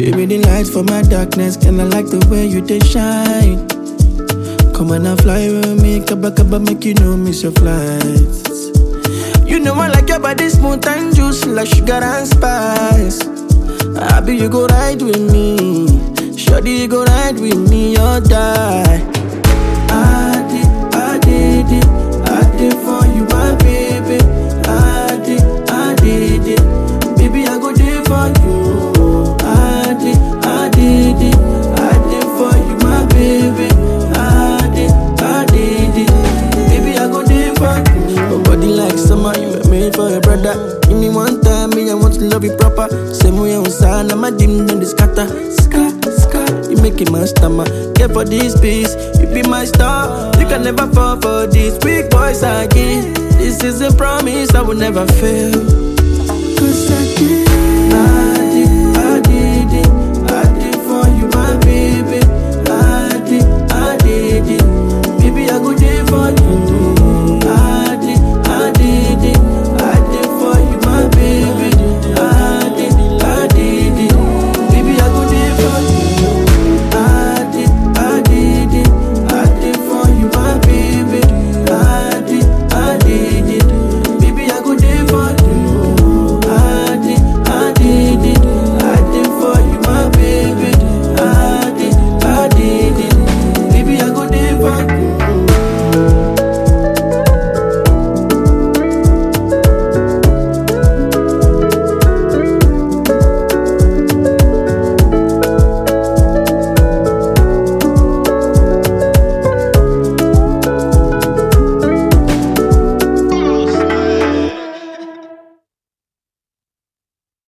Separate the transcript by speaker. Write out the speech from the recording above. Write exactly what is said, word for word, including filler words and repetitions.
Speaker 1: Give me the light for my darkness, and I like the way you they shine. Come on and fly with me, kaba kaba make you know miss your flights. You know I like your body smooth and juicy like sugar and spice. Happy you go ride with me, shawty you go ride with me or die. I did, I did it, I did for you my baby. I did, I did it, baby I go there for you. I did, I did it, I did for you my baby. I did, I did it, baby I go there for you. Your body like summer, you were made for a brother. Give me one time, me I want to love you proper. Same way on sign, I'm a dim in the scatter. Scat, scat, you make it my stomach. Care for this piece, you be my star. You can never fall for this weak boys again. This is a promise I will never fail. Cause I did. I